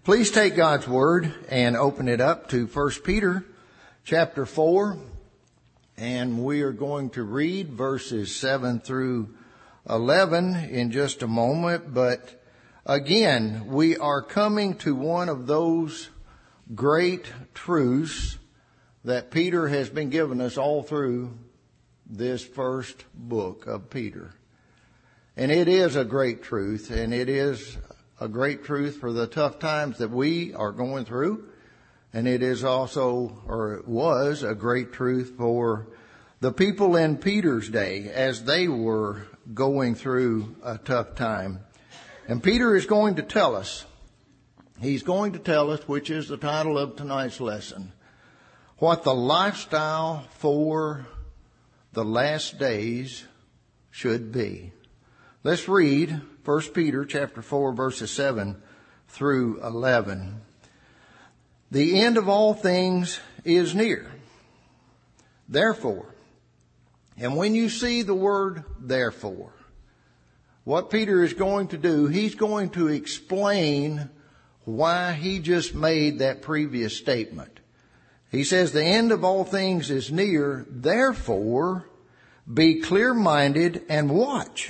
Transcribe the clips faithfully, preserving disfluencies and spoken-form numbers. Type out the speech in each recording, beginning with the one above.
Please take God's Word and open it up to First Peter chapter four. And we are going to read verses seven through eleven in just a moment. But again, we are coming to one of those great truths that Peter has been giving us all through this first book of Peter. And it is a great truth, and it is a great truth for the tough times that we are going through. And it is also, or it was, a great truth for the people in Peter's day as they were going through a tough time. And Peter is going to tell us, he's going to tell us, which is the title of tonight's lesson, what the lifestyle for the last days should be. Let's read First Peter chapter four, verses seven through eleven. The end of all things is near. Therefore, and when you see the word therefore, what Peter is going to do, he's going to explain why he just made that previous statement. He says the end of all things is near. Therefore, be clear-minded and watch,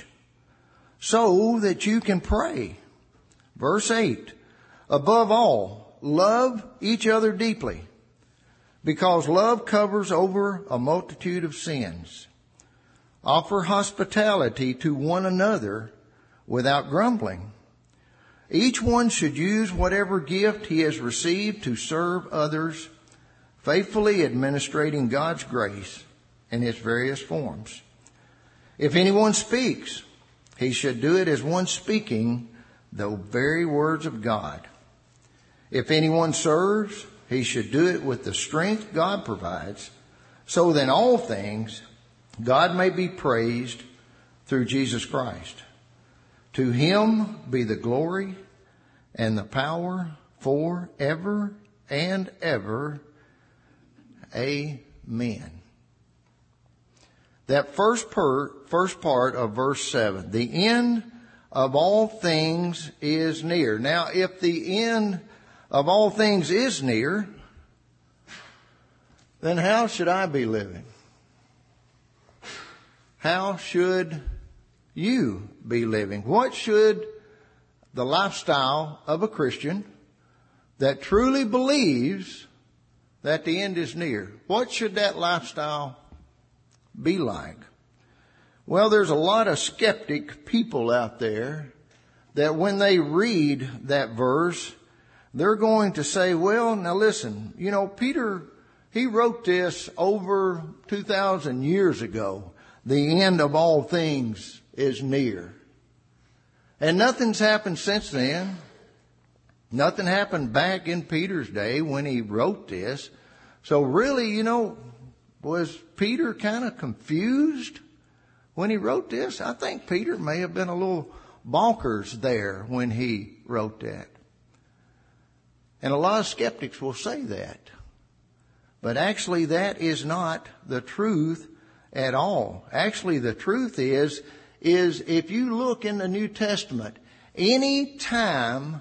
so that you can pray. Verse eight, above all, love each other deeply, because love covers over a multitude of sins. Offer hospitality to one another without grumbling. Each one should use whatever gift he has received to serve others, faithfully administrating God's grace in its various forms. If anyone speaks, he should do it as one speaking the very words of God. If anyone serves, he should do it with the strength God provides, so that in all things God may be praised through Jesus Christ. To him be the glory and the power forever and ever. Amen. That first per, first part of verse seven, the end of all things is near. Now, if the end of all things is near, then how should I be living? How should you be living? What should the lifestyle of a Christian that truly believes that the end is near, what should that lifestyle be like? Well, there's a lot of skeptic people out there that when they read that verse, they're going to say, well, now listen, you know, Peter, he wrote this over two thousand years ago. The end of all things is near. And nothing's happened since then. Nothing happened back in Peter's day when he wrote this. So really, you know, was Peter kind of confused when he wrote this? I think Peter may have been a little bonkers there when he wrote that. And a lot of skeptics will say that. But actually, that is not the truth at all. Actually, the truth is, is if you look in the New Testament, any time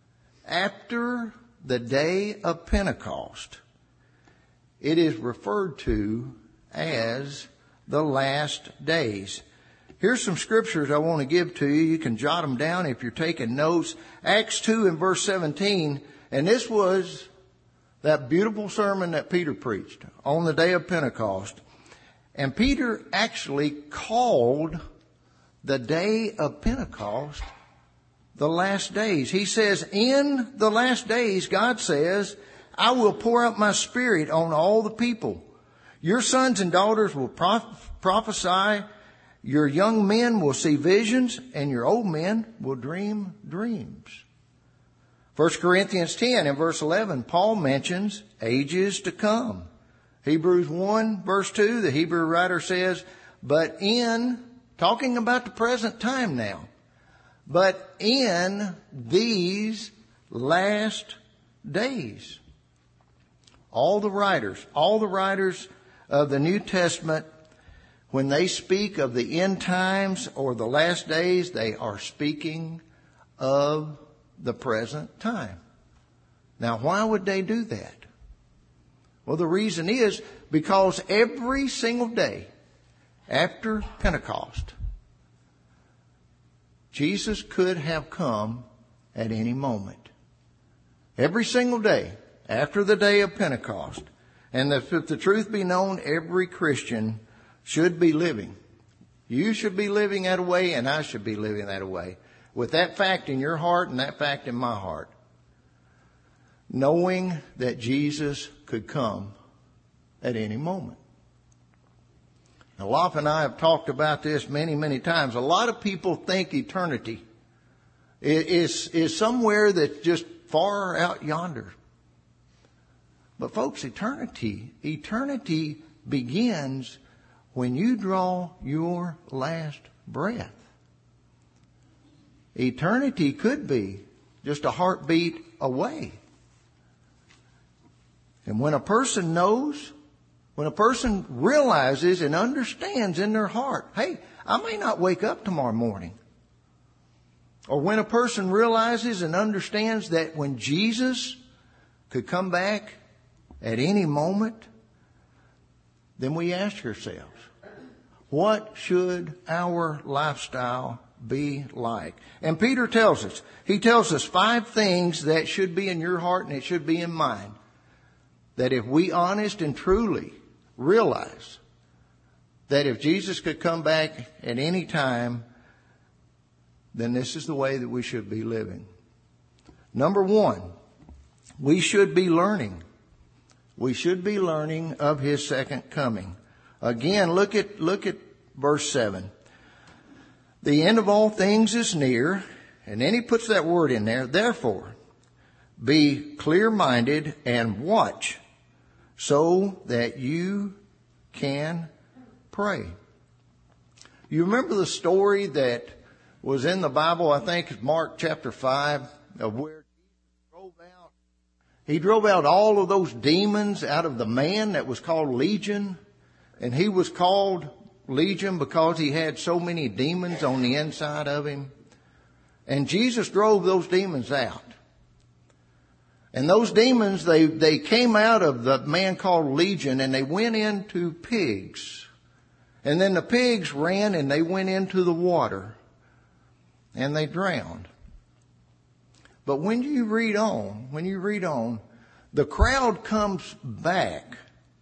after the day of Pentecost, it is referred to as the last days. Here's some scriptures I want to give to you. You can jot them down if you're taking notes. Acts two and verse seventeen. And this was that beautiful sermon that Peter preached on the day of Pentecost. And Peter actually called the day of Pentecost the last days. He says, in the last days, God says, I will pour out my spirit on all the people. Your sons and daughters will proph- prophesy. Your young men will see visions, and your old men will dream dreams. First Corinthians ten and verse eleven, Paul mentions ages to come. Hebrews one verse two, the Hebrew writer says, but in, talking about the present time now, but in these last days. All the writers, all the writers of the New Testament, when they speak of the end times or the last days, they are speaking of the present time. Now, why would they do that? Well, the reason is because every single day after Pentecost, Jesus could have come at any moment. Every single day after the day of Pentecost. And if the truth be known, every Christian should be living. You should be living that way, and I should be living that way. With that fact in your heart and that fact in my heart. Knowing that Jesus could come at any moment. Now, Lop and I have talked about this many, many times. A lot of people think eternity is, is somewhere that's just far out yonder. But folks, eternity, eternity begins when you draw your last breath. Eternity could be just a heartbeat away. And when a person knows, when a person realizes and understands in their heart, hey, I may not wake up tomorrow morning. Or when a person realizes and understands that when Jesus could come back at any moment, then we ask ourselves, what should our lifestyle be like? And Peter tells us, he tells us five things that should be in your heart and it should be in mine. That if we honest and truly realize that if Jesus could come back at any time, then this is the way that we should be living. Number one, we should be learning. We should be learning of His second coming. Again, look at, look at verse seven. The end of all things is near, and then he puts that word in there. Therefore, be clear-minded and watch so that you can pray. You remember the story that was in the Bible, I think it's Mark chapter five, of where Jesus drove out, he drove out all of those demons out of the man that was called Legion. And he was called Legion because he had so many demons on the inside of him. And Jesus drove those demons out. And those demons, they, they came out of the man called Legion and they went into pigs. And then the pigs ran and they went into the water. And they drowned. But when you read on, when you read on, the crowd comes back.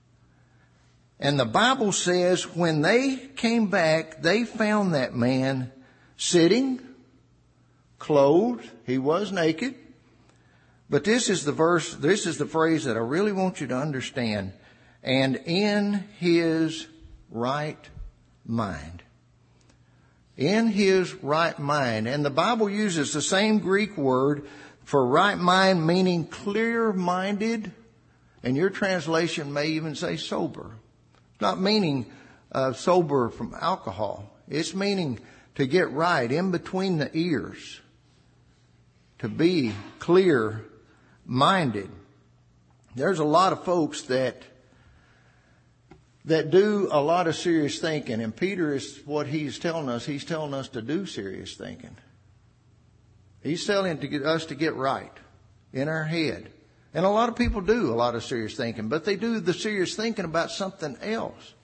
And the Bible says when they came back, they found that man sitting, clothed. He was naked. But this is the verse, this is the phrase that I really want you to understand. And in his right mind. In his right mind. And the Bible uses the same Greek word for right mind, meaning clear-minded. And your translation may even say sober. It's not meaning uh, sober from alcohol. It's meaning to get right in between the ears. To be clear-minded. There's a lot of folks that that do a lot of serious thinking. And Peter is what he's telling us. He's telling us to do serious thinking. He's telling to get us to get right in our head. And a lot of people do a lot of serious thinking, but they do the serious thinking about something else.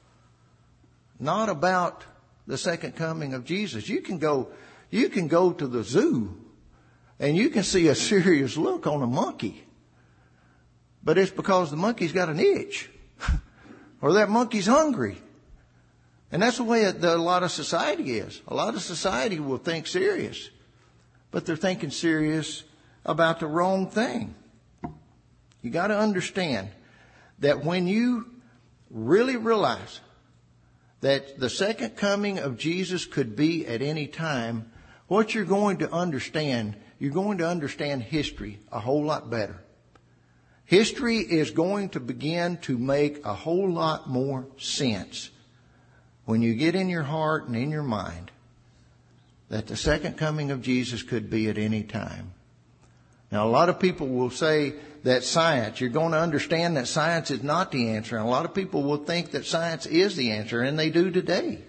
Not about the second coming of Jesus. You can go, you can go to the zoo and you can see a serious look on a monkey. But it's because the monkey's got an itch. Or that monkey's hungry. And that's the way a lot of society is. A lot of society will think serious. But they're thinking serious about the wrong thing. You got to understand that when you really realize that the second coming of Jesus could be at any time, what you're going to understand, you're going to understand history a whole lot better. History is going to begin to make a whole lot more sense when you get in your heart and in your mind that the second coming of Jesus could be at any time. Now, a lot of people will say that science, you're going to understand that science is not the answer. And a lot of people will think that science is the answer, and they do today.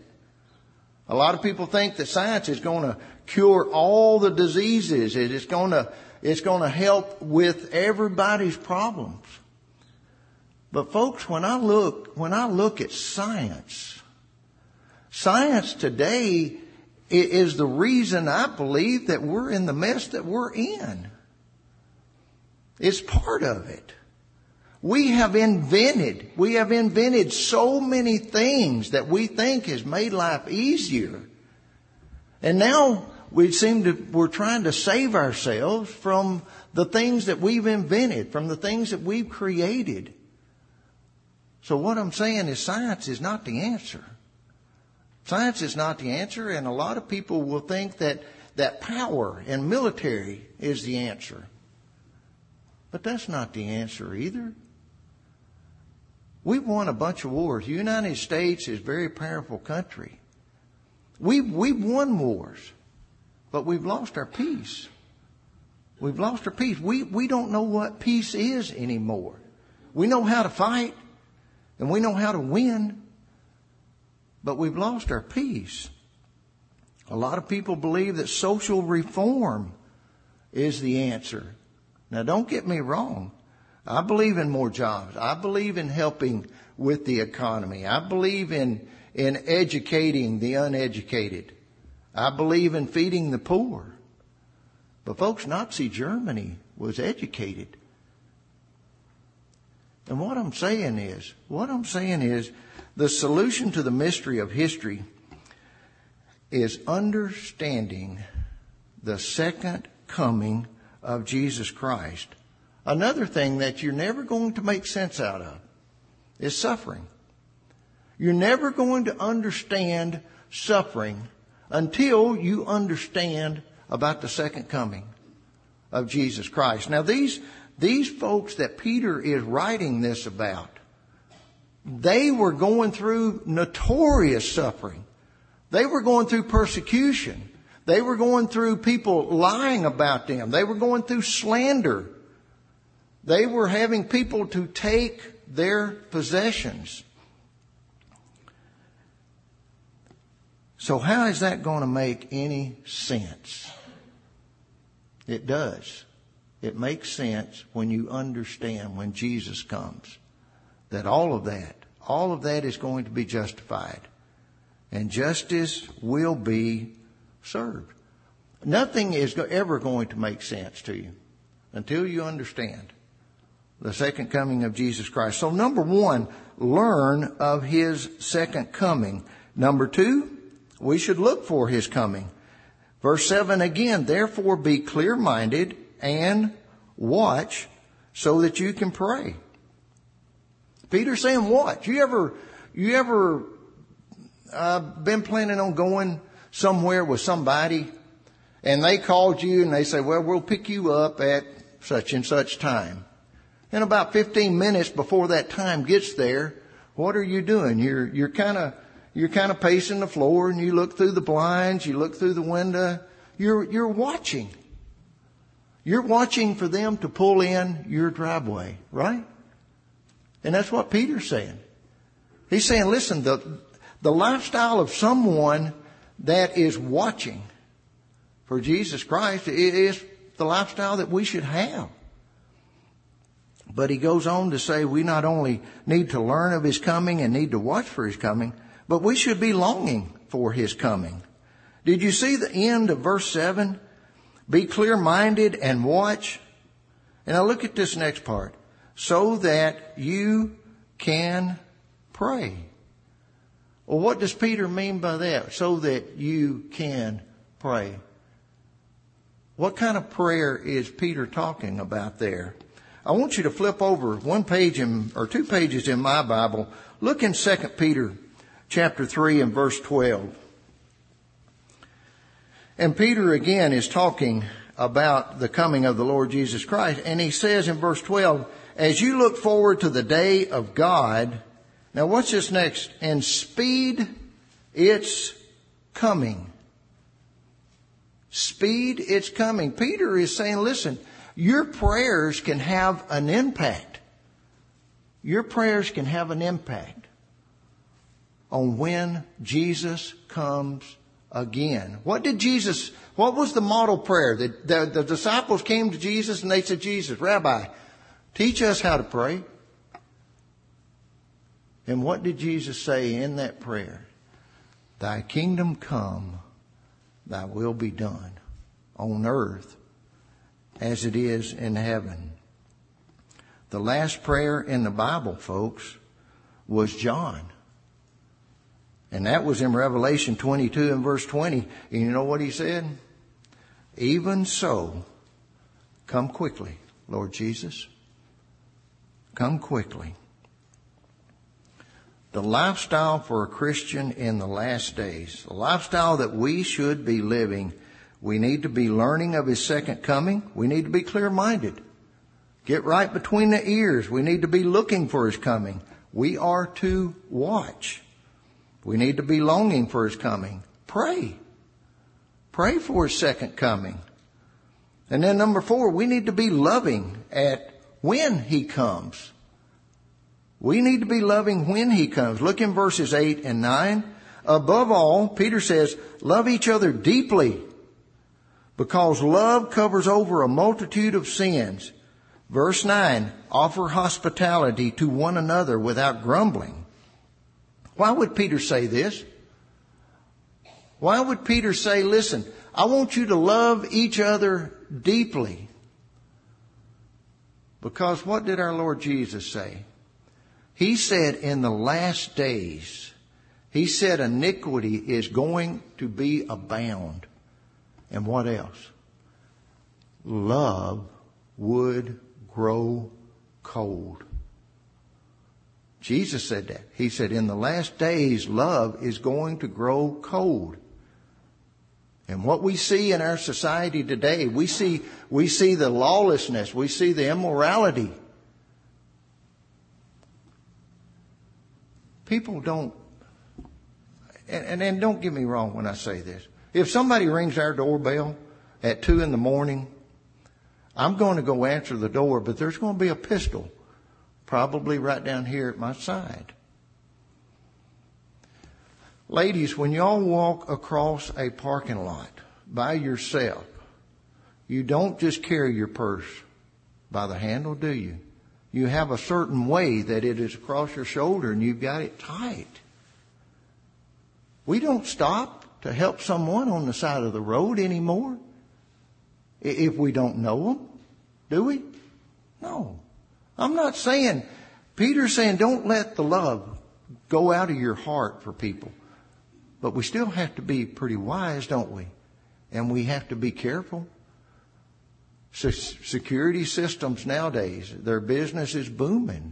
A lot of people think that science is going to cure all the diseases. It is going to it's going to help with everybody's problems. But folks, when I look, when I look at science, science today is the reason I believe that we're in the mess that we're in. It's part of it. We have invented, we have invented so many things that we think has made life easier. And now we seem to, we're trying to save ourselves from the things that we've invented, from the things that we've created. So what I'm saying is science is not the answer. Science is not the answer, and a lot of people will think that, that power and military is the answer. But that's not the answer either. We've won a bunch of wars. The United States is a very powerful country. We've, we've won wars, but we've lost our peace. We've lost our peace. We, we don't know what peace is anymore. We know how to fight, and we know how to win, but we've lost our peace. A lot of people believe that social reform is the answer. Now, don't get me wrong. I believe in more jobs. I believe in helping with the economy. I believe in, in educating the uneducated. I believe in feeding the poor. But folks, Nazi Germany was educated. And what I'm saying is, what I'm saying is, the solution to the mystery of history is understanding the second coming of Jesus Christ. Another thing that you're never going to make sense out of is suffering. You're never going to understand suffering until you understand about the second coming of Jesus Christ. Now, these, these folks that Peter is writing this about, they were going through notorious suffering. They were going through persecution. They were going through people lying about them. They were going through slander. They were having people to take their possessions. So how is that going to make any sense? It does. It makes sense when you understand when Jesus comes that all of that, all of that is going to be justified. And justice will be served. Nothing is ever going to make sense to you until you understand the second coming of Jesus Christ. So number one, learn of His second coming. Number two, we should look for His coming. Verse seven again, therefore be clear-minded and watch so that you can pray. Peter's saying watch. You ever, you ever uh, been planning on going somewhere with somebody and they called you and they say, well, we'll pick you up at such and such time. And about fifteen minutes before that time gets there, what are you doing? You're, you're kind of, you're kind of pacing the floor and you look through the blinds, you look through the window. You're, you're watching. You're watching for them to pull in your driveway, right? And that's what Peter's saying. He's saying, listen, the, the lifestyle of someone that is watching for Jesus Christ is the lifestyle that we should have. But he goes on to say we not only need to learn of His coming and need to watch for His coming, but we should be longing for His coming. Did you see the end of verse seven? Be clear-minded and watch. And now look at this next part. So that you can pray. Well, what does Peter mean by that? So that you can pray. What kind of prayer is Peter talking about there? I want you to flip over one page in, or two pages in my Bible. Look in Second Peter chapter three and verse twelve. And Peter again is talking about the coming of the Lord Jesus Christ. And he says in verse twelve, as you look forward to the day of God. Now what's this next? And speed its coming. Speed its coming. Peter is saying, listen, your prayers can have an impact. Your prayers can have an impact on when Jesus comes again. What did Jesus, what was the model prayer? The, the, the disciples came to Jesus and they said, Jesus, Rabbi, teach us how to pray. And what did Jesus say in that prayer? Thy kingdom come, thy will be done on earth as it is in heaven. The last prayer in the Bible, folks, was John. And that was in Revelation twenty-two and verse twenty. And you know what he said? Even so, come quickly, Lord Jesus. Come quickly. The lifestyle for a Christian in the last days, the lifestyle that we should be living, we need to be learning of his second coming. We need to be clear-minded. Get right between the ears. We need to be looking for his coming. We are to watch. We need to be longing for his coming. Pray. Pray for his second coming. And then number four, we need to be loving at when he comes. We need to be loving when he comes. Look in verses eight and nine. Above all, Peter says, love each other deeply, because love covers over a multitude of sins. Verse nine, offer hospitality to one another without grumbling. Why would Peter say this? Why would Peter say, listen, I want you to love each other deeply? Because what did our Lord Jesus say? He said in the last days, he said iniquity is going to be abound. And what else? Love would grow cold. Jesus said that. He said in the last days, love is going to grow cold. And what we see in our society today, we see, we see the lawlessness, we see the immorality. People don't, and, and, and don't get me wrong when I say this. If somebody rings our doorbell at two in the morning, I'm going to go answer the door, but there's going to be a pistol probably right down here at my side. Ladies, when y'all walk across a parking lot by yourself, you don't just carry your purse by the handle, do you? You have a certain way that it is across your shoulder and you've got it tight. We don't stop to help someone on the side of the road anymore if we don't know them, do we? No. I'm not saying, Peter's saying don't let the love go out of your heart for people. But we still have to be pretty wise, don't we? And we have to be careful. So security systems nowadays, their business is booming.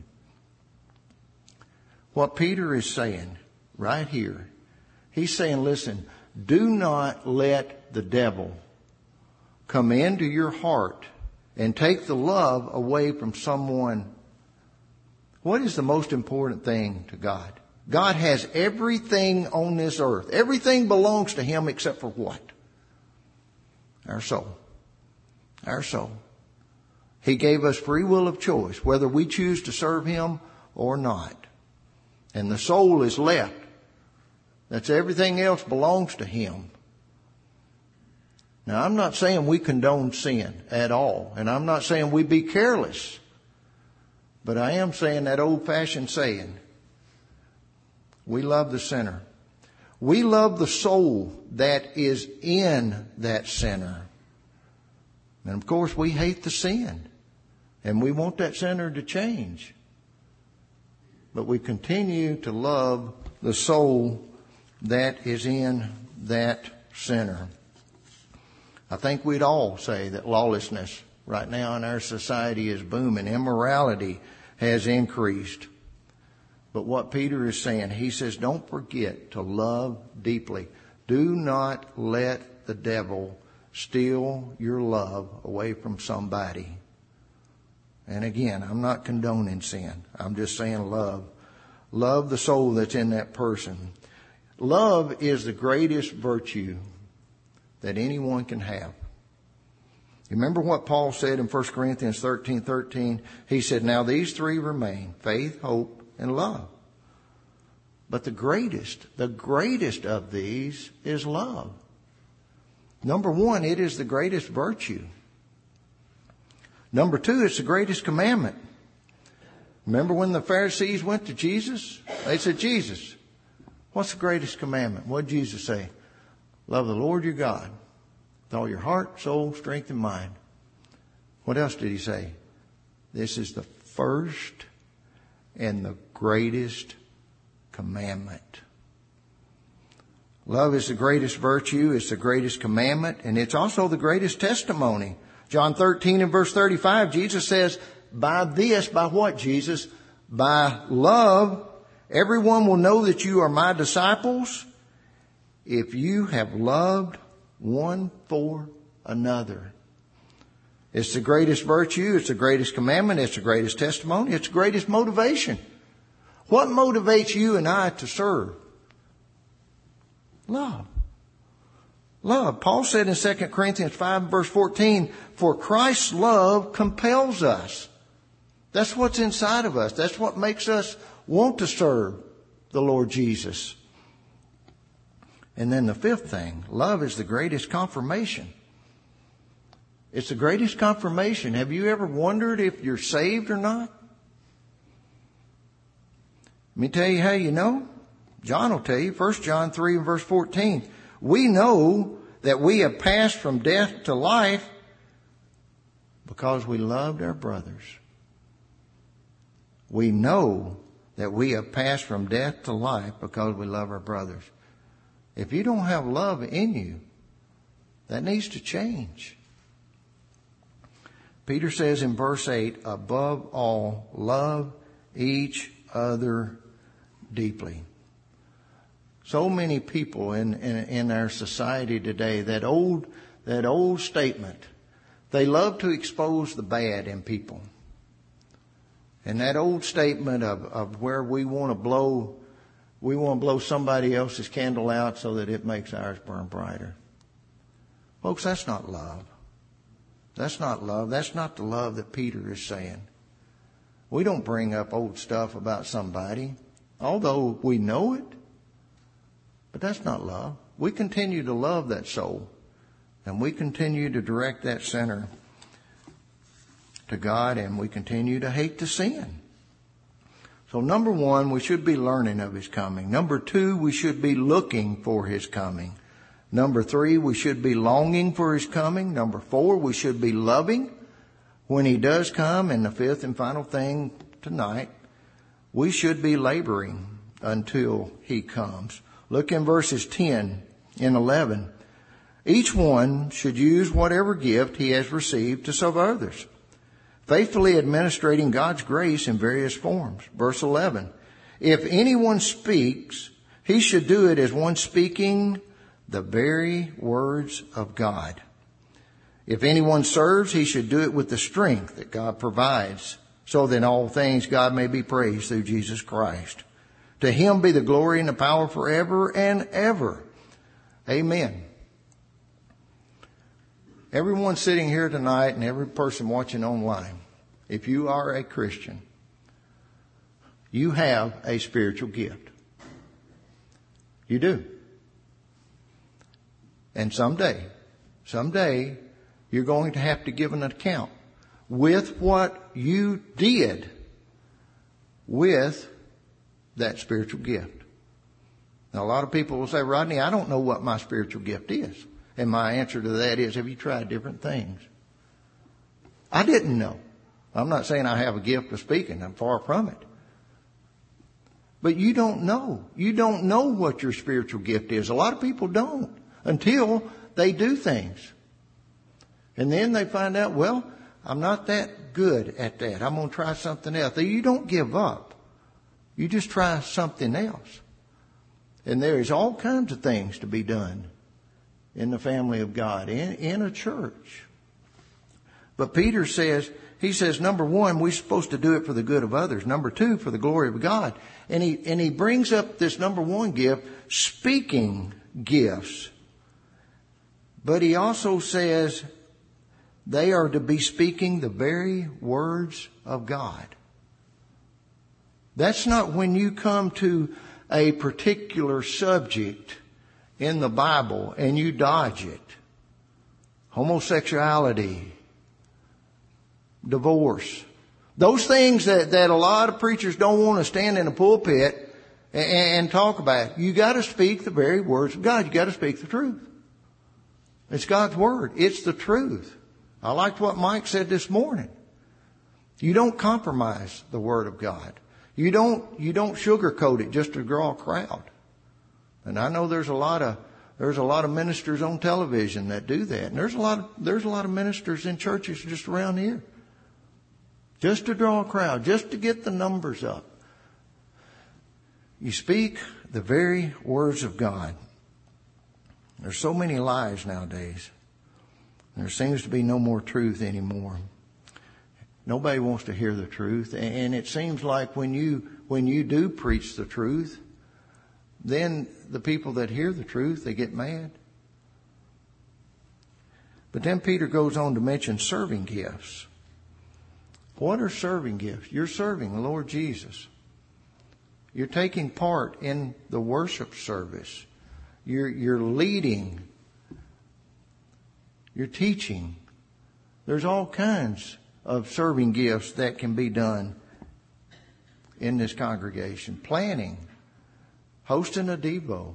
What Peter is saying right here, he's saying, listen, do not let the devil come into your heart and take the love away from someone. What is the most important thing to God? God has everything on this earth. Everything belongs to him except for what? Our soul. Our soul. He gave us free will of choice, whether we choose to serve him or not. And the soul is left. That's everything else belongs to him. Now, I'm not saying we condone sin at all. And I'm not saying we be careless. But I am saying that old-fashioned saying, we love the sinner. We love the soul that is in that sinner. And of course, we hate the sin. And we want that sinner to change. But we continue to love the soul that is in that sinner. I think we'd all say that lawlessness right now in our society is booming. Immorality has increased. But what Peter is saying, he says, don't forget to love deeply. Do not let the devil steal your love away from somebody. And again, I'm not condoning sin. I'm just saying love. Love the soul that's in that person. Love is the greatest virtue that anyone can have. You remember what Paul said in First Corinthians thirteen thirteen? He said, now these three remain, faith, hope, and love. But the greatest, the greatest of these is love. Number one, it is the greatest virtue. Number two, it's the greatest commandment. Remember when the Pharisees went to Jesus? They said, Jesus, what's the greatest commandment? What did Jesus say? Love the Lord your God with all your heart, soul, strength, and mind. What else did he say? This is the first and the greatest commandment. Love is the greatest virtue. It's the greatest commandment. And it's also the greatest testimony. John thirteen and verse thirty-five, Jesus says, by this, by what, Jesus? By love, everyone will know that you are my disciples if you have loved one for another. It's the greatest virtue. It's the greatest commandment. It's the greatest testimony. It's the greatest motivation. What motivates you and I to serve? Love. Love. Paul said in Second Corinthians five verse fourteen, for Christ's love compels us. That's what's inside of us. That's what makes us want to serve the Lord Jesus. And then the fifth thing, love is the greatest confirmation. It's the greatest confirmation. Have you ever wondered if you're saved or not? Let me tell you how you know. John will tell you, First John three and verse fourteen. We know that we have passed from death to life because we loved our brothers. We know that we have passed from death to life because we love our brothers. If you don't have love in you, that needs to change. Peter says in verse eight, above all, love each other deeply. So many people in, in, in our society today, that old, that old statement, they love to expose the bad in people. And that old statement of, of where we want to blow, we want to blow somebody else's candle out so that it makes ours burn brighter. Folks, that's not love. That's not love. That's not the love that Peter is saying. We don't bring up old stuff about somebody, although we know it. But that's not love. We continue to love that soul. And we continue to direct that sinner to God. And we continue to hate the sin. So number one, we should be learning of His coming. Number two, we should be looking for His coming. Number three, we should be longing for His coming. Number four, we should be loving when He does come. And the fifth and final thing tonight, we should be laboring until He comes. Look in verses ten and eleven. Each one should use whatever gift he has received to serve others, faithfully administrating God's grace in various forms. Verse eleven. If anyone speaks, he should do it as one speaking the very words of God. If anyone serves, he should do it with the strength that God provides, so that in all things God may be praised through Jesus Christ. To Him be the glory and the power forever and ever. Amen. Everyone sitting here tonight and every person watching online, if you are a Christian, you have a spiritual gift. You do. And someday, someday, you're going to have to give an account with what you did with that spiritual gift. Now, a lot of people will say, Rodney, I don't know what my spiritual gift is. And my answer to that is, have you tried different things? I didn't know. I'm not saying I have a gift of speaking. I'm far from it. But you don't know. You don't know what your spiritual gift is. A lot of people don't until they do things. And then they find out, well, I'm not that good at that. I'm going to try something else. You don't give up. You just try something else. And there is all kinds of things to be done in the family of God, in, in a church. But Peter says, he says, number one, we're supposed to do it for the good of others. Number two, for the glory of God. And he, and he brings up this number one gift, speaking gifts. But he also says they are to be speaking the very words of God. That's not when you come to a particular subject in the Bible and you dodge it. Homosexuality, divorce. Those things that, that a lot of preachers don't want to stand in a pulpit and, and talk about. You got to speak the very words of God. You got to speak the truth. It's God's Word. It's the truth. I liked what Mike said this morning. You don't compromise the Word of God. You don't, you don't sugarcoat it just to draw a crowd. And I know there's a lot of, there's a lot of ministers on television that do that. And there's a lot of, there's a lot of ministers in churches just around here. Just to draw a crowd, just to get the numbers up. You speak the very words of God. There's so many lies nowadays. There seems to be no more truth anymore. Nobody wants to hear the truth. And it seems like when you, when you do preach the truth, then the people that hear the truth, they get mad. But then Peter goes on to mention serving gifts. What are serving gifts? You're serving the Lord Jesus. You're taking part in the worship service. You're, you're leading. You're teaching. There's all kinds of serving gifts that can be done in this congregation. Planning. Hosting a Devo.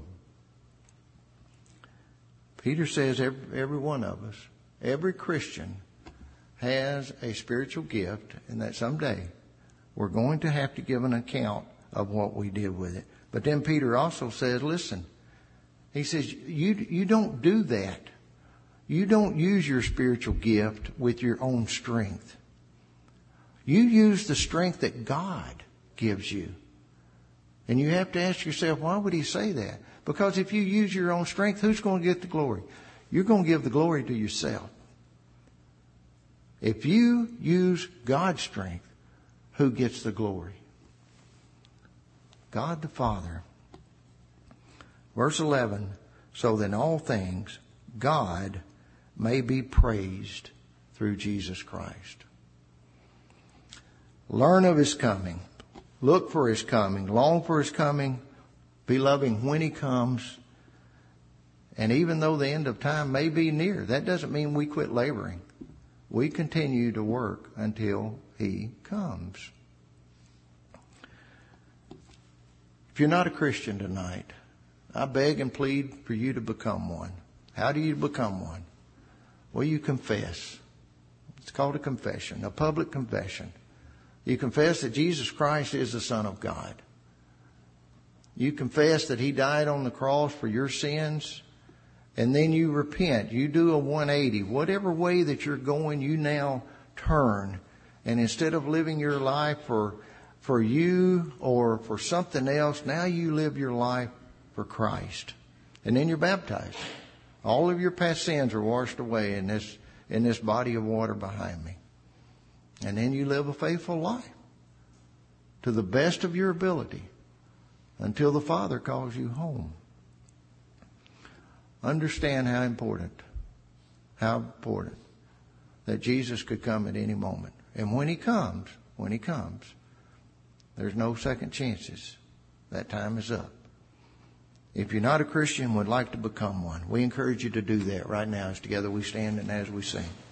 Peter says every, every one of us, every Christian has a spiritual gift, and that someday we're going to have to give an account of what we did with it. But then Peter also says, listen, he says, you, you don't do that. You don't use your spiritual gift with your own strength. You use the strength that God gives you. And you have to ask yourself, why would he say that? Because if you use your own strength, who's going to get the glory? You're going to give the glory to yourself. If you use God's strength, who gets the glory? God the Father. Verse eleven, so that in all things God may be praised through Jesus Christ. Learn of his coming. Look for his coming. Long for his coming. Be loving when he comes. And even though the end of time may be near, that doesn't mean we quit laboring. We continue to work until he comes. If you're not a Christian tonight, I beg and plead for you to become one. How do you become one? Well, you confess. It's called a confession, a public confession. You confess that Jesus Christ is the Son of God. You confess that he died on the cross for your sins. And then you repent. You do a one eighty. Whatever way that you're going, you now turn. And instead of living your life for, for you or for something else, now you live your life for Christ. And then you're baptized. All of your past sins are washed away in this, in this body of water behind me. And then you live a faithful life to the best of your ability until the Father calls you home. Understand how important, how important that Jesus could come at any moment. And when he comes, when he comes, there's no second chances. That time is up. If you're not a Christian and would like to become one, we encourage you to do that right now as together we stand and as we sing.